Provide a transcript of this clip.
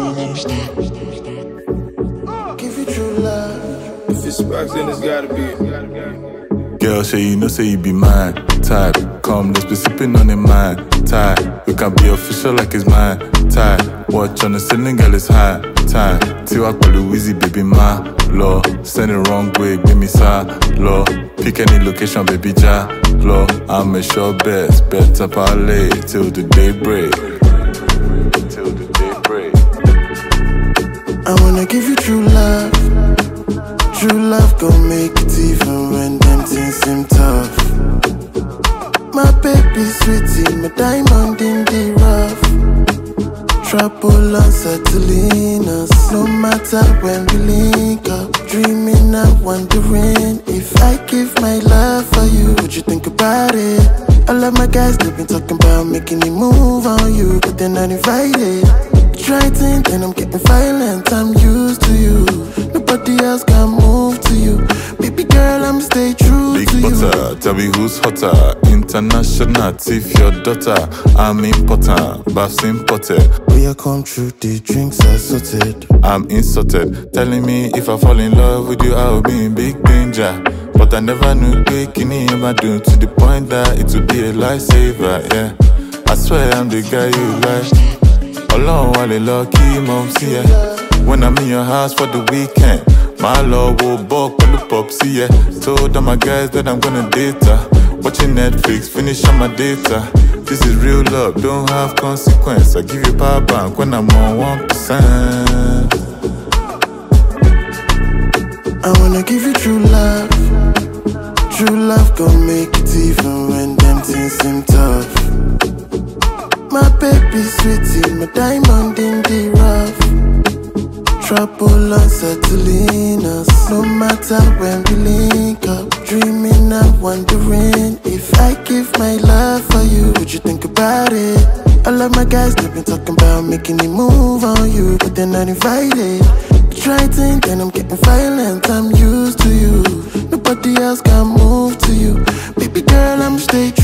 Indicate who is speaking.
Speaker 1: Give you true love.
Speaker 2: If it's sparks, then it's gotta be it.
Speaker 3: Girl, say you know, say you be mine type. Come, let's be sipping on the mine type. We can be official like it's mine type. Watch on the ceiling, girl, it's high time. Tiwa kwa Louise, baby, my law. Send it wrong way, give me sa law. Pick any location, baby, ja law. I'm a sure best, better parlay till the day break. Till the day break.
Speaker 1: I wanna give you true love. True love gon' make it even when them things seem tough. My baby sweetie, my diamond in the rough. Trouble unsettling us, no matter when we link up. Dreaming and wondering if I give my love for you, would you think about it? All of my guys, they've been talking about making me move on you, but they're not invited. Try to think, then I'm getting violent, I'm used to you. Nobody else can move to you. Baby girl, I'ma stay true
Speaker 3: Big
Speaker 1: to you.
Speaker 3: butter, tell me who's hotter. International, if your daughter. I'm important, Baf's imported.
Speaker 1: We are come true, the drinks are sorted.
Speaker 3: I'm insulted, telling me if I fall in love with you, I will be in big danger. But I never knew waking in my doom to the point that it would be a lifesaver, yeah. I swear I'm the guy you like. Alone while they lucky, mom, see ya. When I'm in your house for the weekend, my love will balk with the pop, see ya. Told all my guys that I'm gonna date her. Watching Netflix, finish on my data. This is real love, don't have consequence. I give you power bank when I'm on 1%.
Speaker 1: I wanna give you true love. True love gon' make it even when them things seem tough. My baby sweetie, my diamond in the rough. Trouble unsettling us, no matter when we link up. Dreaming and wondering if I give my love for you, would you think about it? All of my guys, they've been talking about making me move on you, but they're not invited. Try to think, then I'm getting violent, I'm used to you. Nobody else can move to you. Baby girl, I'm stay